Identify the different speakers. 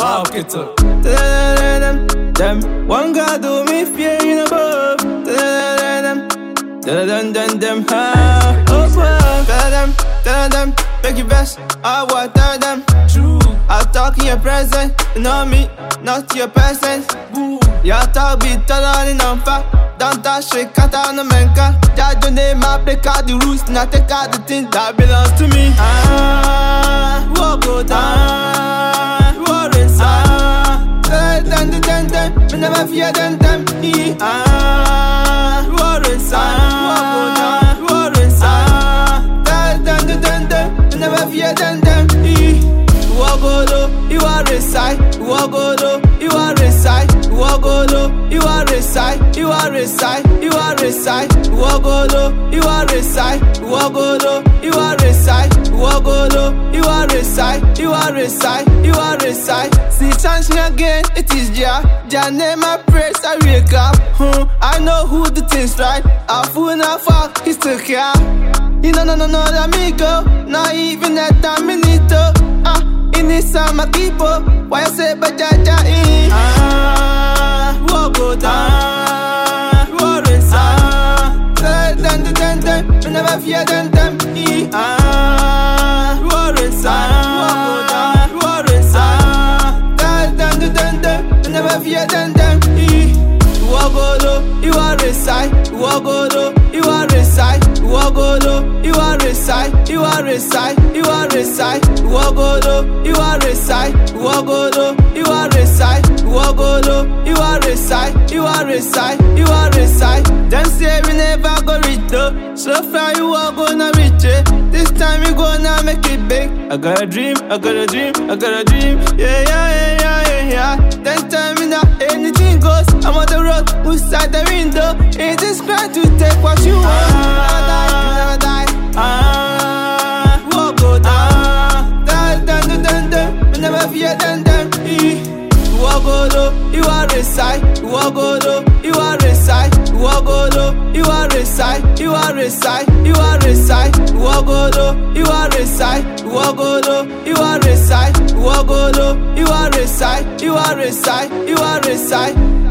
Speaker 1: Get up. Them one God do me fearing above. Them ha. Tell them, make you best. I will tell them. True. I'll talk in your presence. You know me, not your presence. Your talk be taller than I'm fat. Don't touch it, cut out the menka. Judge your name, I break out the rules. Not take out the things that belongs to me. Walk go down. War inside. Them. We never fear them. War inside. Walk go down. War inside. Them. We never fear them. Walk go do, you are inside. Walk go do, you are inside. Walk go do, you are inside. You are inside. You are inside. Walk go do, you are inside. Walk go do, you are inside. Walk go do, you are inside. You are inside. You are inside. See chance again, it is Jah. Jah name I praise, I wake up. I know who the things right. I fool not fuck, he still care. You know, let me go. Not even that time, I need to. In this summer, people, why you say, but Jaja in? Walk go down, war inside. Them, we never fear them. War inside, walk go down, war inside. Them, we never fear them. Walk go do, you are inside. Walk go do, you are inside. Walk go do, you are inside. You are inside. You are inside. Walk go do, you are inside. Walk go do, you are inside. Walk go do, you are inside. You are inside. You are inside. Them say we never go reach though. So far you are gonna reach it. This time you gonna make it big. I got a dream. I got a dream. I got a dream. Yeah. Then tell me now anything goes. I'm on the road, outside the window. It is great to take what you want. You never die. Walk go down. Them. We never fear them. Walk go do, you are inside. Walk go do, you are inside. Walk go do, you are inside. You are inside. You are inside. Walk go do, you are inside. Walk go do, you are inside. Walk go do, you are inside. You are inside. You are inside.